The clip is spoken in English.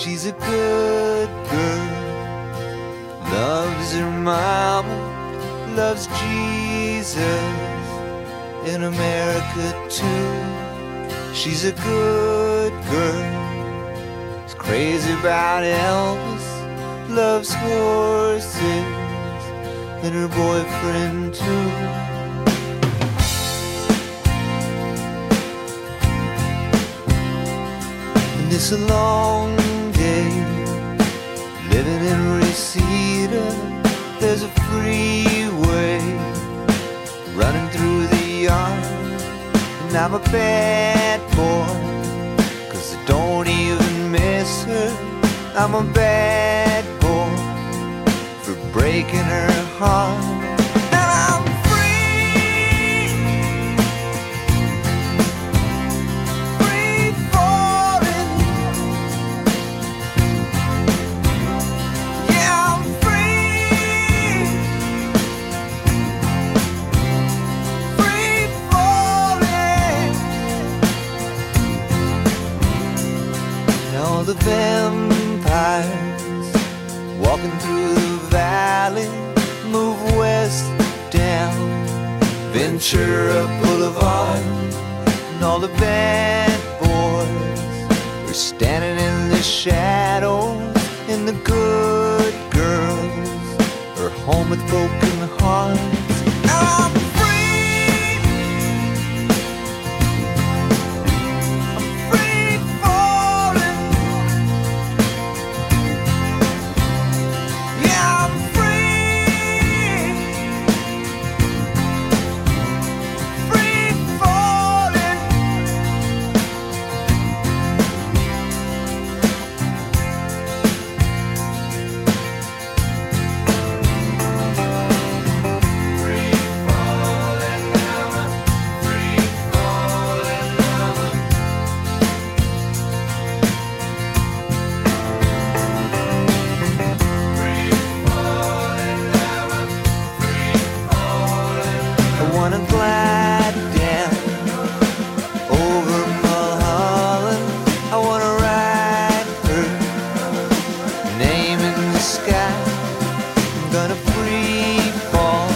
She's a good girl, loves her mama, loves Jesus, in America too. She's a good girl, is crazy about Elvis, loves horses, and her boyfriend too. And it's a long day living in Reseda. There's a freeway running through the yard, and I'm a bad boy, 'cause I don't even miss her. I'm a bad boy for breaking her heart. And I'm free, free falling. Yeah, I'm free, free falling. And all the vampires walking through the valley move west down Ventura Boulevard, and all the bad boys are standing in the shadows, and the good girls are home with broken hearts. I'm free, I'm free falling. Yeah, I'm free, free falling. Free falling now, free falling now. Free falling now, free falling. I wanna glide down over Mulholland. I wanna write her name in the sky. I'm gonna free fall